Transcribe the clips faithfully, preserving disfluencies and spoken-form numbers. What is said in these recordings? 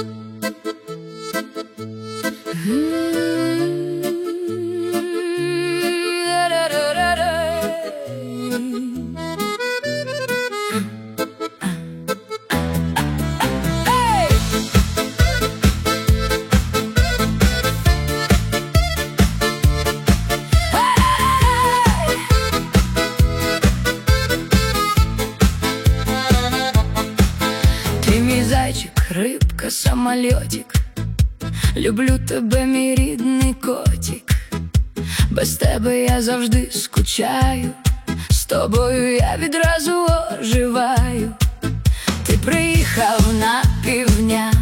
Зайчик, рибка, самолетик, люблю тебе, мій рідний котик. Без тебе я завжди скучаю, з тобою я відразу оживаю. Ти приїхав на півдня,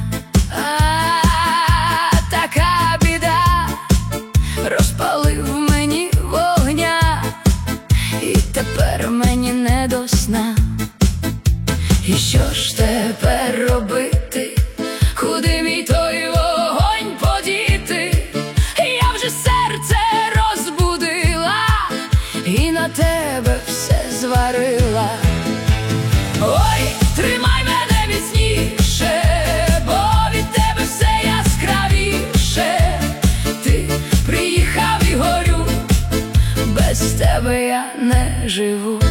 а така біда, розпалив мені вогня, і тепер мені не до сна. І що ж тепер робити? Куди мій той вогонь подіти? Я вже серце розбудила і на тебе все зварила. Ой, тримай мене міцніше, бо від тебе все яскравіше. Ти приїхав і горю, без тебе я не живу.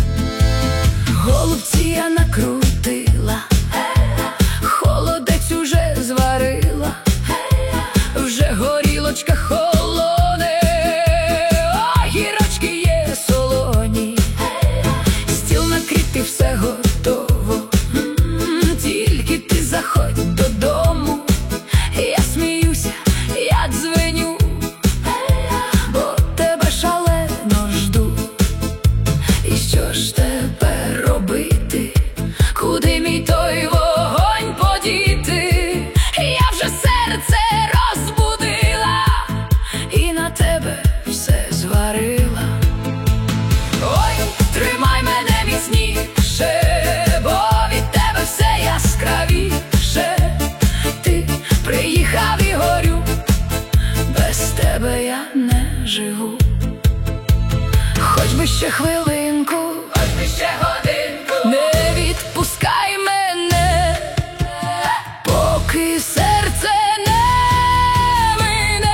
Голубці я накрутила, холодець уже зварила, вже горілочка холоне, огірочки є солоні, стіл накритий, все готово, тільки ти заходь додому. Я сміюся, я дзвеню, бо тебе шалено жду. І що ж тепер робити? Куди мій той вогонь подіти? Я вже серце розбудила і на тебе все зварила. Ой, тримай мене міцніше, бо від тебе все яскравіше. Ти приїхав і горю, без тебе я не живу. Хоч би ще хвилинку, хоч би ще годинку, не відпускай мене, поки серце не мине.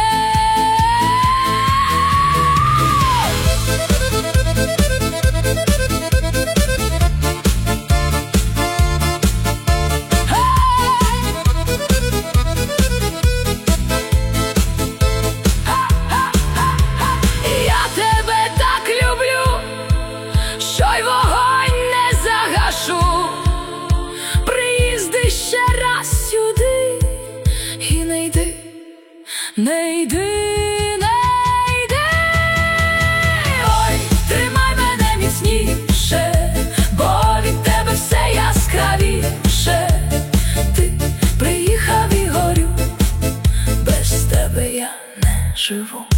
Я тебе так люблю, що й вогонь не загашу. Приїзди ще раз сюди і не йди, не йди, не йди. Ой, тримай мене міцніше, бо від тебе все яскравіше. Ти приїхав і горю, без тебе я не живу.